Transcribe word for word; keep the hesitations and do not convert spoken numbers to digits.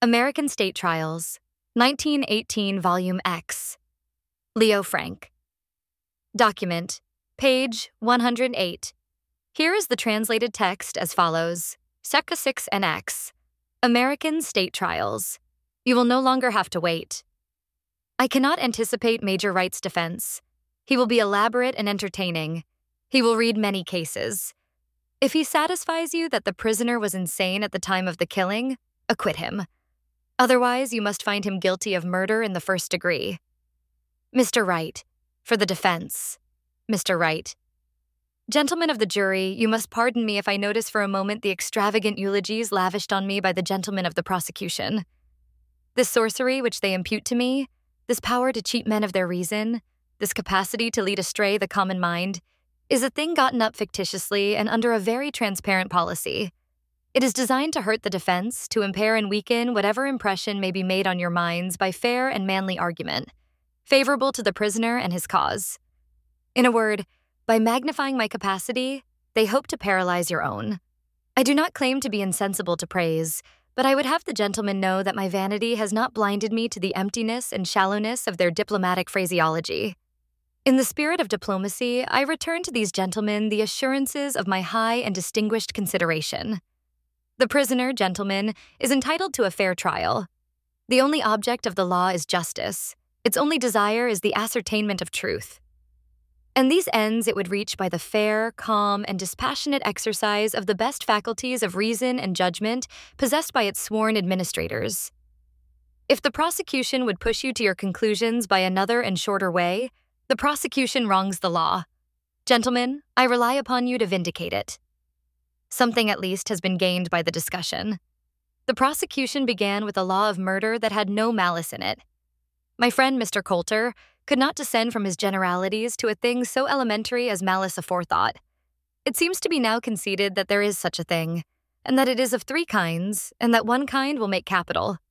American State Trials, nineteen eighteen, Volume X. Leo Frank. Document, page one hundred eight. Here is the translated text as follows. Secca six N X. American State Trials. You will no longer have to wait. I cannot anticipate Major Wright's defense. He will be elaborate and entertaining. He will read many cases. If he satisfies you that the prisoner was insane at the time of the killing, acquit him. Otherwise, you must find him guilty of murder in the first degree. Mister Wright, for the defense. Mister Wright. Gentlemen of the jury, you must pardon me if I notice for a moment the extravagant eulogies lavished on me by the gentlemen of the prosecution. This sorcery which they impute to me, this power to cheat men of their reason, this capacity to lead astray the common mind, is a thing gotten up fictitiously and under a very transparent policy. It is designed to hurt the defense, to impair and weaken whatever impression may be made on your minds by fair and manly argument, favorable to the prisoner and his cause. In a word, by magnifying my capacity, they hope to paralyze your own. I do not claim to be insensible to praise, but I would have the gentlemen know that my vanity has not blinded me to the emptiness and shallowness of their diplomatic phraseology. In the spirit of diplomacy, I return to these gentlemen the assurances of my high and distinguished consideration. The prisoner, gentlemen, is entitled to a fair trial. The only object of the law is justice. Its only desire is the ascertainment of truth. And these ends it would reach by the fair, calm, and dispassionate exercise of the best faculties of reason and judgment possessed by its sworn administrators. If the prosecution would push you to your conclusions by another and shorter way, the prosecution wrongs the law. Gentlemen, I rely upon you to vindicate it. Something at least has been gained by the discussion. The prosecution began with a law of murder that had no malice in it. My friend Mister Coulter could not descend from his generalities to a thing so elementary as malice aforethought. It seems to be now conceded that there is such a thing, and that it is of three kinds, and that one kind will make capital.